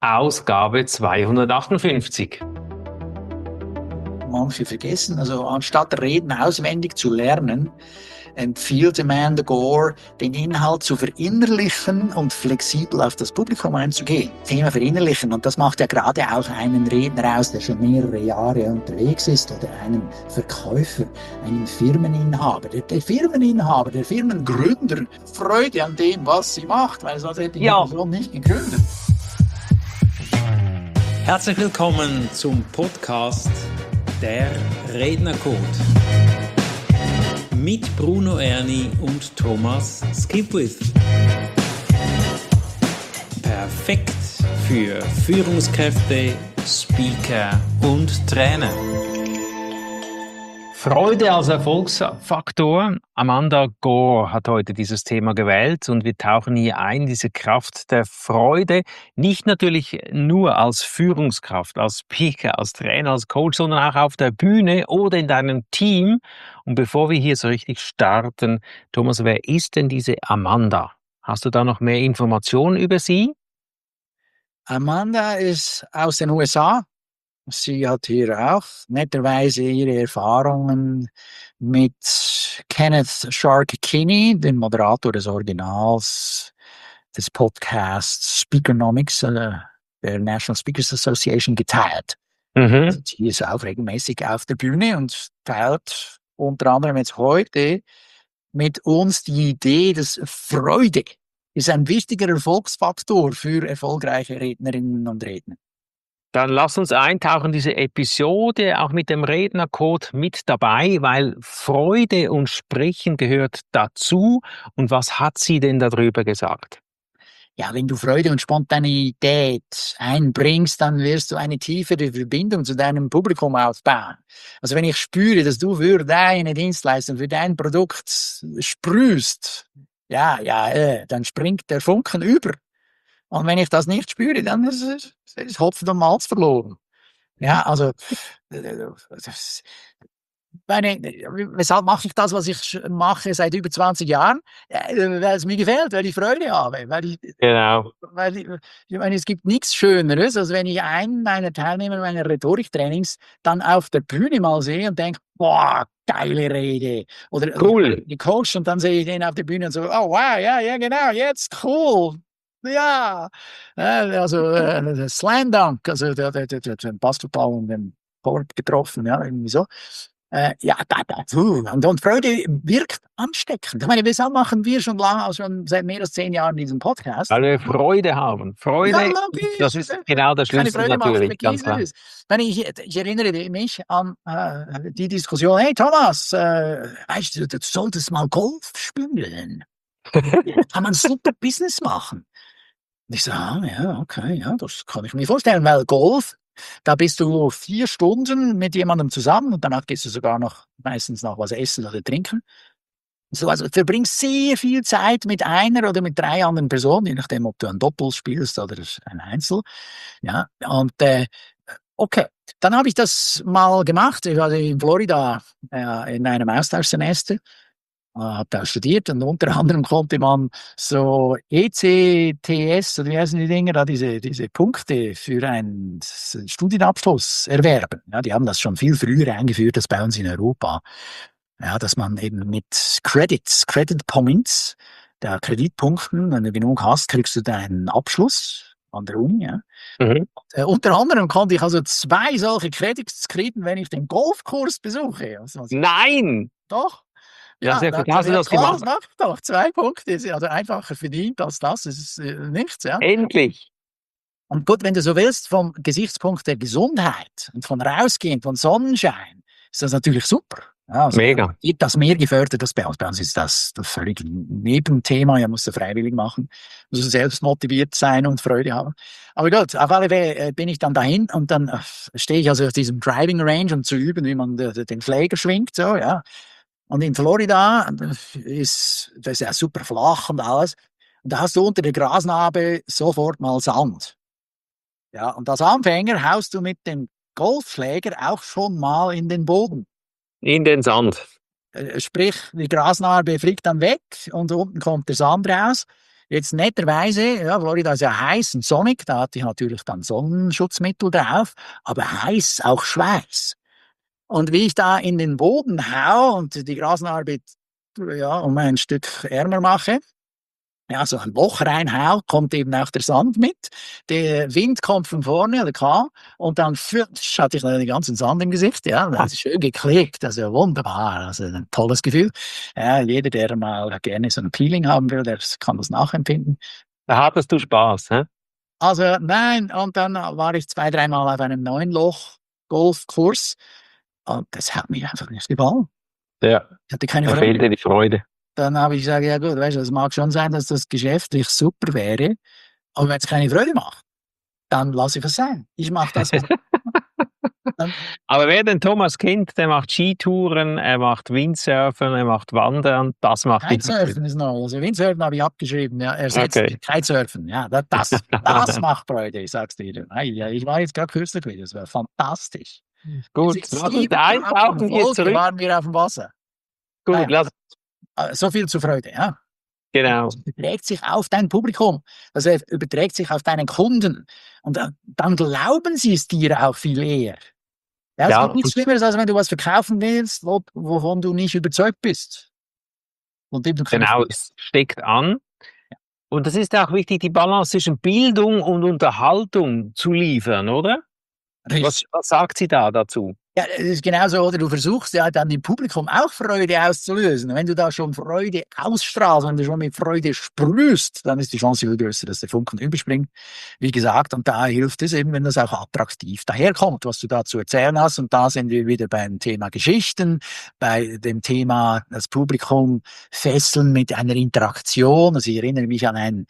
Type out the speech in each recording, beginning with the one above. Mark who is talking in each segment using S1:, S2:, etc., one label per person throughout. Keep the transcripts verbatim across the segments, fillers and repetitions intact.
S1: Ausgabe zweihundertachtundfünfzig.
S2: Manche vergessen, also anstatt Reden auswendig zu lernen, empfiehlt Amanda Gore, den Inhalt zu verinnerlichen und flexibel auf das Publikum einzugehen. Thema verinnerlichen, und das macht ja gerade auch einen Redner aus, der schon mehrere Jahre unterwegs ist, oder einen Verkäufer, einen Firmeninhaber. Der, der Firmeninhaber, der Firmengründer, Freude an dem, was sie macht, weil sonst hätte ich
S1: Ja.
S2: die Person nicht gegründet.
S3: Herzlich willkommen zum Podcast Der Rednercode mit Bruno Erni und Thomas Skipwith. Perfekt für Führungskräfte, Speaker und Trainer.
S1: Freude als Erfolgsfaktor. Amanda Gore hat heute dieses Thema gewählt und wir tauchen hier ein, diese Kraft der Freude, nicht natürlich nur als Führungskraft, als Speaker, als Trainer, als Coach, sondern auch auf der Bühne oder in deinem Team. Und bevor wir hier so richtig starten, Thomas, wer ist denn diese Amanda? Hast du da noch mehr Informationen über sie?
S2: Amanda ist aus den U S A. Sie hat hier auch netterweise ihre Erfahrungen mit Kenneth Shark Kinney, dem Moderator des Originals des Podcasts Speakernomics, äh, der National Speakers Association, geteilt.
S1: Mhm.
S2: Also sie ist auch regelmäßig auf der Bühne und teilt unter anderem jetzt heute mit uns die Idee, dass Freude ist ein wichtiger Erfolgsfaktor für erfolgreiche Rednerinnen und Redner.
S1: Dann lass uns eintauchen in diese Episode, auch mit dem Rednercode mit dabei, weil Freude und Sprechen gehört dazu. Und was hat sie denn darüber gesagt?
S2: Ja, wenn du Freude und Spontanität einbringst, dann wirst du eine tiefere Verbindung zu deinem Publikum aufbauen. Also wenn ich spüre, dass du für deine Dienstleistung, für dein Produkt sprühst, ja, ja, äh, dann springt der Funken über. Und wenn ich das nicht spüre, dann ist es ist Hopfen und Malz verloren. Ja, also, äh, das, meine, weshalb mache ich das, was ich mache seit über zwanzig Jahren? Äh, weil es mir gefällt, weil ich Freude habe. Weil ich,
S1: Genau.
S2: weil ich, ich meine, es gibt nichts Schöneres, als wenn ich einen meiner Teilnehmer meiner Rhetoriktrainings dann auf der Bühne mal sehe und denke, boah, geile Rede. Oder
S1: Cool.
S2: die Coach, und dann sehe ich den auf der Bühne und so, oh wow, ja, ja, genau, jetzt cool. Ja, äh, also äh, Slam Dunk, also der, der, der, der den Basketball und den Korb getroffen, ja, irgendwie so. Äh, ja, da, da, puh. und, und Freude wirkt ansteckend. Ich meine, weshalb machen wir schon lange, also schon seit mehr als zehn Jahren diesen Podcast?
S1: Weil wir Freude haben. Freude,
S2: Ja, logisch.
S1: das ist genau der
S2: Keine
S1: Schlüssel
S2: Freude macht
S1: natürlich, ganz klar.
S2: Begießeres. Wenn ich, ich erinnere mich an äh, die Diskussion, hey Thomas, äh, weißt du, du solltest mal Golf spielen. Kann man super Business machen. Und ich so, ah, ja, okay, ja, das kann ich mir vorstellen, weil Golf, da bist du vier Stunden mit jemandem zusammen und danach gehst du sogar noch meistens noch was essen oder trinken. So, also du verbringst sehr viel Zeit mit einer oder mit drei anderen Personen, je nachdem, ob du ein Doppel spielst oder ein Einzel. Ja, und äh, okay, dann habe ich das mal gemacht. Ich war in Florida äh, in einem Austauschsemester. Habe da studiert und unter anderem konnte man so E C T S, oder wie heißen die Dinger da, diese, diese Punkte für einen Studienabschluss erwerben. Ja, die haben das schon viel früher eingeführt als bei uns in Europa. Ja, dass man eben mit Credits, Credit Points, der Kreditpunkten, wenn du genug hast, kriegst du deinen Abschluss an der Uni. Ja.
S1: Mhm.
S2: Äh, unter anderem konnte ich also zwei solche Credits kriegen, wenn ich den Golfkurs besuche. Also, also,
S1: Nein!
S2: doch.
S1: Ja, sehr
S2: da-
S1: gut. Hast du
S2: ja,
S1: das
S2: klar,
S1: gemacht?
S2: mach ich doch. Zwei Punkte, ist also einfacher verdient als das, ist äh, nichts, ja.
S1: Endlich!
S2: Und gut, wenn du so willst, vom Gesichtspunkt der Gesundheit und von Rausgehen, von Sonnenschein, ist das natürlich super. Ja, also
S1: Mega.
S2: wird das mehr gefördert als bei uns. Bei uns ist das das völlig Nebenthema. Ja, musst du freiwillig machen, musst du selbst motiviert sein und Freude haben. Aber gut, auf alle Fälle äh, bin ich dann dahin und dann äh, stehe ich also auf diesem Driving Range, um zu üben, wie man de, den Schläger schwingt, so, ja. Und in Florida ist das ist ja super flach und alles. Und da hast du unter der Grasnarbe sofort mal Sand. Ja, und als Anfänger haust du mit dem Golfschläger auch schon mal in den Boden.
S1: In den Sand.
S2: Äh, Sprich, die Grasnarbe fliegt dann weg und unten kommt der Sand raus. Jetzt netterweise, ja, Florida ist ja heiß und sonnig, da hatte ich natürlich dann Sonnenschutzmittel drauf, aber heiß, auch Schweiß. Und wie ich da in den Boden hau und die Grasenarbeit, ja, um ein Stück ärmer mache, ja, so ein Loch reinhau, kommt eben auch der Sand mit. Der Wind kommt von vorne, oder kam, und dann futsch, hatte ich dann den ganzen Sand im Gesicht, ja, das ist schön geklebt, also wunderbar, also ein tolles Gefühl. Ja, jeder, der mal gerne so ein Peeling haben will, der kann das nachempfinden.
S1: Da hattest du Spaß, hä?
S2: Also nein, und dann war ich zwei, dreimal auf einem neun Loch Golfkurs und das hat mich einfach nicht gefallen.
S1: Ja,
S2: Ich hatte keine
S1: da
S2: Freude.
S1: fehlte die Freude.
S2: Dann habe ich gesagt, ja gut, weißt du, es mag schon sein, dass das geschäftlich super wäre, aber wenn es keine Freude macht, dann lasse ich es sein. Ich mache das, was dann,
S1: Aber wer den Thomas kennt, der macht Skitouren, er macht Windsurfen, er macht Wandern, das macht ihn.
S2: Kitesurfen ist noch, also Windsurfen habe ich abgeschrieben, ja, ersetzt
S1: Okay.
S2: mit Kitesurfen, ja, das, das, das macht Freude, ich sag's dir. Ei, ja, ich war jetzt gerade kürzlich wieder, das war fantastisch.
S1: Gut,
S2: Jetzt
S1: lass uns
S2: sieben Tage
S1: eintauchen
S2: in
S1: hier
S2: Folge
S1: zurück.
S2: waren wir auf dem Wasser.
S1: Gut,
S2: Ja,
S1: lass,
S2: äh, so viel zur Freude, ja.
S1: genau.
S2: Das überträgt sich auf dein Publikum, das heißt, überträgt sich auf deinen Kunden und dann, dann glauben sie es dir auch viel eher. Ja, es
S1: Ja,
S2: gibt nichts Schlimmeres, als wenn du was verkaufen willst, wo, wovon du nicht überzeugt bist. Und dem du keine
S1: genau,
S2: Freude
S1: es steckt an. Und das ist auch wichtig, die Balance zwischen Bildung und Unterhaltung zu liefern, oder?
S2: hast.
S1: Was, was sagt sie da dazu?
S2: Ja, es ist genauso, oder du versuchst ja dann im Publikum auch Freude auszulösen. Wenn du da schon Freude ausstrahlst, wenn du schon mit Freude sprühst, dann ist die Chance viel größer, dass der Funken überspringt. Wie gesagt, und da hilft es eben, wenn das auch attraktiv daherkommt, was du da zu erzählen hast. Und da sind wir wieder beim Thema Geschichten, bei dem Thema das Publikum fesseln mit einer Interaktion. Also ich erinnere mich an ein,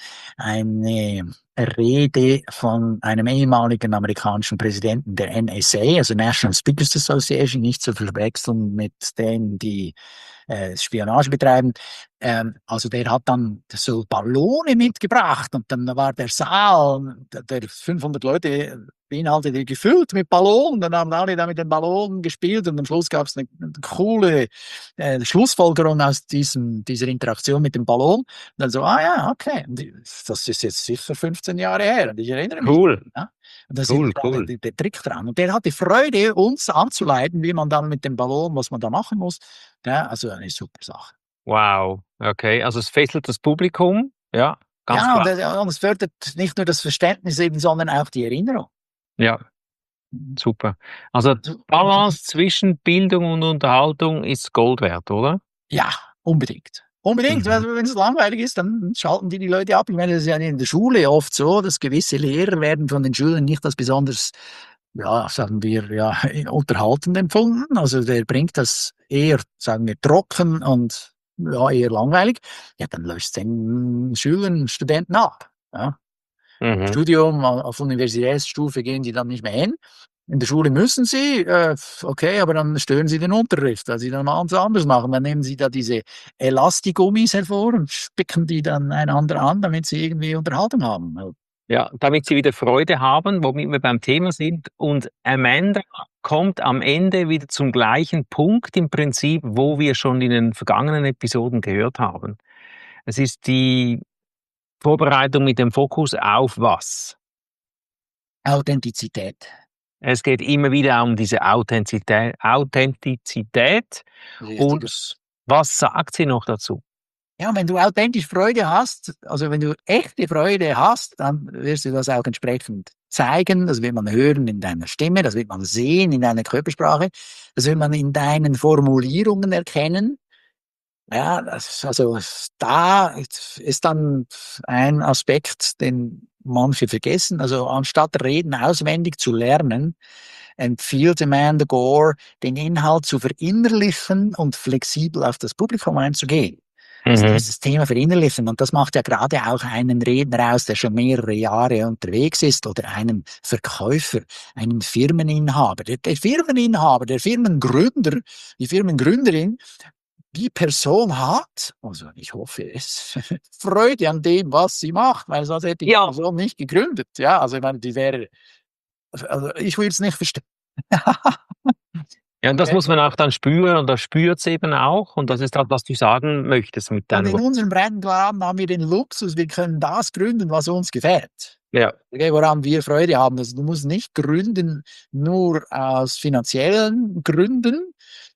S2: eine Rede von einem ehemaligen amerikanischen Präsidenten der N S A, also National Speakers Association, nicht zu verwechseln mit denen, die äh, Spionage betreiben. Ähm, also der hat dann so Ballone mitgebracht und dann war der Saal, der, der fünfhundert Leute beinhaltete gefüllt mit Ballonen. Dann haben alle da mit den Ballonen gespielt und am Schluss gab es eine, eine coole äh, Schlussfolgerung aus diesem, dieser Interaktion mit dem Ballon. Und dann so, ah ja, okay, das ist jetzt sicher fünfzehn Jahre her und ich erinnere mich.
S1: Cool.
S2: Ja? Und das
S1: Cool,
S2: ist
S1: cool.
S2: der, der Trick dran. Und der hat die Freude, uns anzuleiten, wie man dann mit dem Ballon, was man da machen muss. Ja, also eine super Sache.
S1: Wow, okay, also es fesselt das Publikum, ja, ganz
S2: Ja, und,
S1: klar.
S2: äh, und es fördert nicht nur das Verständnis eben, sondern auch die Erinnerung.
S1: Ja, super. Also Balance zwischen Bildung und Unterhaltung ist Gold wert, oder?
S2: Ja, unbedingt. Unbedingt,
S1: Mhm.
S2: weil wenn es langweilig ist, dann schalten die die Leute ab. Ich meine, das ist ja in der Schule oft so, dass gewisse Lehrer werden von den Schülern nicht als besonders, ja, sagen wir, ja, unterhaltend empfunden. Also der bringt das eher, sagen wir, trocken und ja, eher langweilig. Ja, dann löst den Schülern, Studenten ab. Ja.
S1: Mhm.
S2: Studium auf Universitätsstufe gehen die dann nicht mehr hin. In der Schule müssen sie, äh, okay, aber dann stören sie den Unterricht, weil sie dann mal anders machen. Dann nehmen sie da diese Elastigummis hervor und spicken die dann einander an, damit sie irgendwie Unterhaltung haben.
S1: Ja, damit sie wieder Freude haben, womit wir beim Thema sind. Und Amanda kommt am Ende wieder zum gleichen Punkt im Prinzip, wo wir schon in den vergangenen Episoden gehört haben. Es ist die Vorbereitung mit dem Fokus auf was?
S2: Authentizität.
S1: Es geht immer wieder um diese Authentizität. Authentizität. Und
S2: Richtiges.
S1: was sagt sie noch dazu?
S2: Ja, wenn du authentisch Freude hast, also wenn du echte Freude hast, dann wirst du das auch entsprechend zeigen. Das wird man hören in deiner Stimme, das wird man sehen in deiner Körpersprache, das wird man in deinen Formulierungen erkennen. Ja, das, also da ist dann ein Aspekt, den manche vergessen. Also anstatt Reden auswendig zu lernen, empfiehlt Amanda Gore, den Inhalt zu verinnerlichen und flexibel auf das Publikum einzugehen. Also
S1: Mhm.
S2: dieses Thema verinnerlichen, und das macht ja gerade auch einen Redner aus, der schon mehrere Jahre unterwegs ist, oder einen Verkäufer, einen Firmeninhaber. Der, der Firmeninhaber, der Firmengründer, die Firmengründerin, die Person hat, also ich hoffe es, Freude an dem, was sie macht, weil sonst hätte die
S1: Ja.
S2: Person nicht gegründet. Ja, also ich meine, die wäre, also ich will es nicht verstehen.
S1: Ja, und das muss man auch dann spüren und das spürt es eben auch und das ist halt, was du sagen möchtest mit
S2: Und
S1: deinem
S2: in
S1: Wort.
S2: unserem Brandladen haben wir den Luxus, wir können das gründen, was uns gefällt.
S1: Ja,
S2: Okay, woran wir Freude haben. Also du musst nicht gründen nur aus finanziellen Gründen,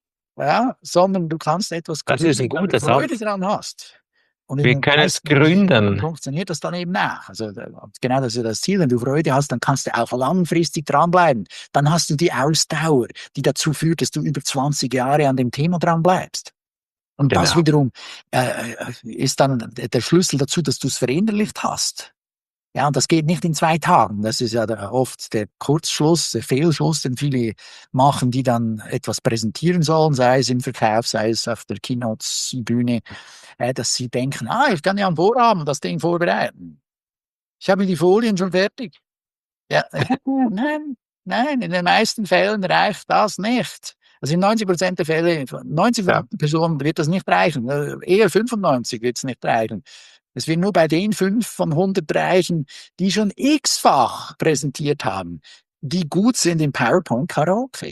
S2: ja, sondern du kannst etwas
S1: das ist ein
S2: gründen, weil du
S1: guter
S2: Freude
S1: Satz.
S2: daran hast. Und in
S1: Wir
S2: den
S1: können es
S2: meisten Unternehmen
S1: gründen.
S2: funktioniert das dann eben auch. Also da- genau das ist ja das Ziel. Wenn du Freude hast, dann kannst du auch langfristig dranbleiben. Dann hast du die Ausdauer, die dazu führt, dass du über zwanzig Jahre an dem Thema dran bleibst. Und das
S1: Genau.
S2: wiederum äh, ist dann der Schlüssel dazu, dass du es verinnerlicht hast. Ja, und das geht nicht in zwei Tagen. Das ist ja der, oft der Kurzschluss, der Fehlschluss, den viele machen, die dann etwas präsentieren sollen, sei es im Verkauf, sei es auf der Keynote-Bühne, äh, dass sie denken, ah, ich kann ja am Vorabend das Ding vorbereiten. Ich habe die Folien schon fertig. Ja, nein, nein, in den meisten Fällen reicht das nicht. Also in neunzig Prozent der Fälle, neunzig
S1: Ja.
S2: Personen wird das nicht reichen. Äh, Eher fünfundneunzig wird es nicht reichen. Es wird nur bei den fünf von hundert reichen, die schon x-fach präsentiert haben, die gut sind im PowerPoint-Karaoke.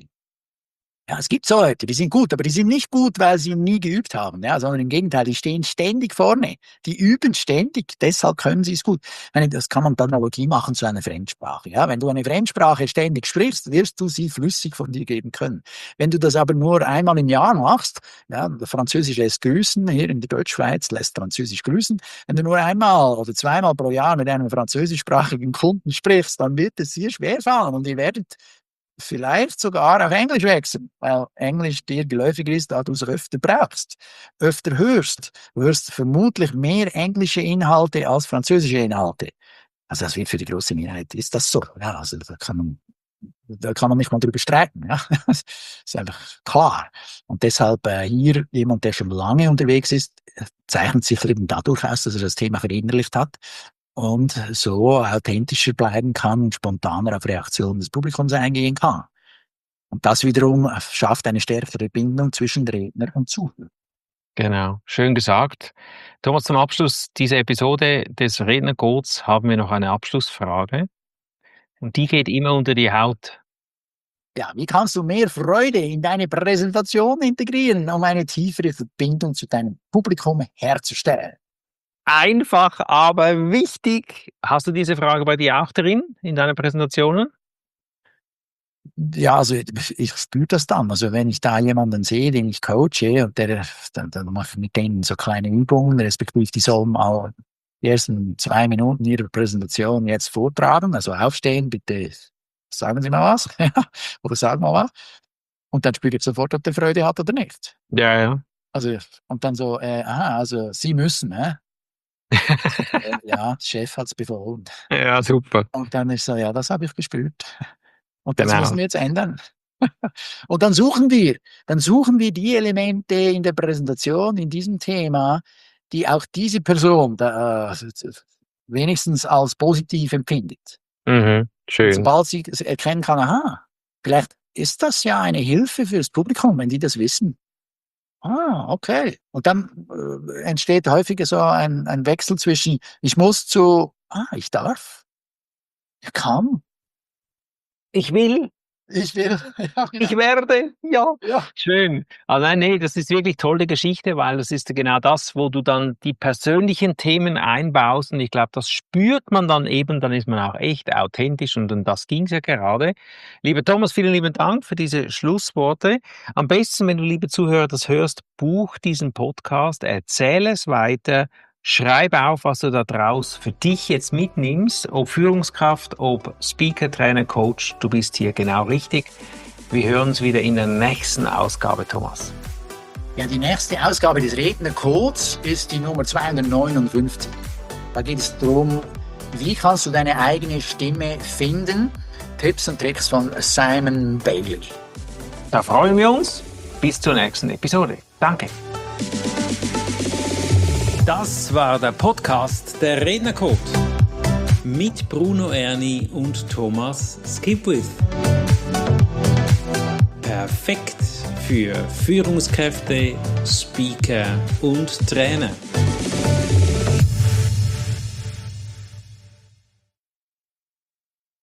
S2: Ja, es gibt so Leute, die sind gut, aber die sind nicht gut, weil sie nie geübt haben, ja, sondern im Gegenteil, die stehen ständig vorne. Die üben ständig, deshalb können sie es gut. Ich meine, das kann man per Analogie machen zu einer Fremdsprache. Ja, wenn du eine Fremdsprache ständig sprichst, wirst du sie flüssig von dir geben können. Wenn du das aber nur einmal im Jahr machst, ja, Französisch lässt grüßen, hier in der Deutschschweiz lässt Französisch grüßen. Wenn du nur einmal oder zweimal pro Jahr mit einem französischsprachigen Kunden sprichst, dann wird es dir schwerfallen und ihr werdet vielleicht sogar auf Englisch wechseln, weil Englisch dir geläufiger ist, da du es öfter brauchst, öfter hörst. Du hörst vermutlich mehr englische Inhalte als französische Inhalte. Also das wird für die große Mehrheit, ist das so. Ja, also da kann man, da kann man nicht mal drüber streiten. Ja. Das ist einfach klar. Und deshalb äh, hier jemand, der schon lange unterwegs ist, zeichnet sich eben dadurch aus, dass er das Thema verinnerlicht hat und so authentischer bleiben kann und spontaner auf Reaktionen des Publikums eingehen kann. Und das wiederum schafft eine stärkere Bindung zwischen Redner und Zuhörer.
S1: Genau, schön gesagt. Thomas, zum Abschluss dieser Episode des Rednercodes haben wir noch eine Abschlussfrage. Und die geht immer unter die Haut.
S2: Ja, wie kannst du mehr Freude in deine Präsentation integrieren, um eine tiefere Verbindung zu deinem Publikum herzustellen?
S1: Einfach, aber wichtig. Hast du diese Frage bei dir auch drin in deinen Präsentationen?
S2: Ja, also ich spüre das dann. Also wenn ich da jemanden sehe, den ich coache und der, dann, dann mache ich mit denen so kleine Übungen, respektive die sollen mal die ersten zwei Minuten ihrer Präsentation jetzt vortragen, also aufstehen, bitte sagen Sie mal was, oder sagen mal was. Und dann spüre ich sofort, ob der Freude hat oder nicht.
S1: Ja, ja.
S2: Also, und dann so, äh, aha, also Sie müssen, äh? äh ja, der Chef hat's befohlen.
S1: Ja, super.
S2: Und dann ist so, ja, das habe ich gespürt. Und das
S1: Genau.
S2: müssen wir jetzt ändern. Und dann suchen wir, dann suchen wir die Elemente in der Präsentation, in diesem Thema, die auch diese Person da, äh, wenigstens als positiv empfindet.
S1: Mhm,
S2: Und
S1: schön.
S2: sobald sie es erkennen kann, aha, vielleicht ist das ja eine Hilfe fürs Publikum, wenn die das wissen. Ah, okay. Und dann äh, entsteht häufig so ein, ein Wechsel zwischen, ich muss zu, ah, ich darf, ich kann,
S1: Ich will,
S2: ich will, ja, genau.
S1: ich werde, ja.
S2: Ja.
S1: Schön. Also nein, nee, das ist wirklich tolle Geschichte, weil das ist genau das, wo du dann die persönlichen Themen einbaust und ich glaube, das spürt man dann eben, dann ist man auch echt authentisch und um das ging's ja gerade. Lieber Thomas, vielen lieben Dank für diese Schlussworte. Am besten, wenn du, liebe Zuhörer, das hörst, buch diesen Podcast, erzähle es weiter, schreib auf, was du da draus für dich jetzt mitnimmst, ob Führungskraft, ob Speaker, Trainer, Coach, du bist hier genau richtig. Wir hören uns wieder in der nächsten Ausgabe, Thomas.
S2: Ja, die nächste Ausgabe des Rednercodes ist die Nummer zweihundertneunundfünfzig. Da geht es darum, wie kannst du deine eigene Stimme finden? Tipps und Tricks von Simon Bailey.
S1: Da freuen wir uns. Bis zur nächsten Episode. Danke.
S3: Das war der Podcast der Rednercode mit Bruno Erni und Thomas Skipwith. Perfekt für Führungskräfte, Speaker und Trainer.